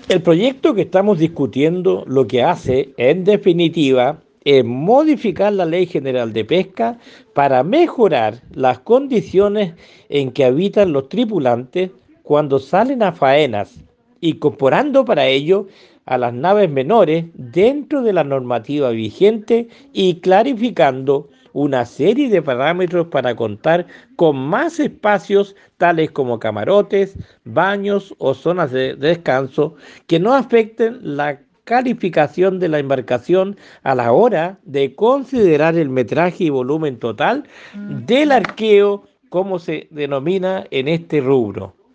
El proyecto que estamos discutiendo lo que hace, en definitiva, es modificar la Ley General de Pesca para mejorar las condiciones en que habitan los tripulantes cuando salen a faenas, incorporando para ello a las naves menores dentro de la normativa vigente y clarificando una serie de parámetros para contar con más espacios tales como camarotes, baños o zonas de descanso que no afecten la calificación de la embarcación a la hora de considerar el metraje y volumen total del arqueo, como se denomina en este rubro.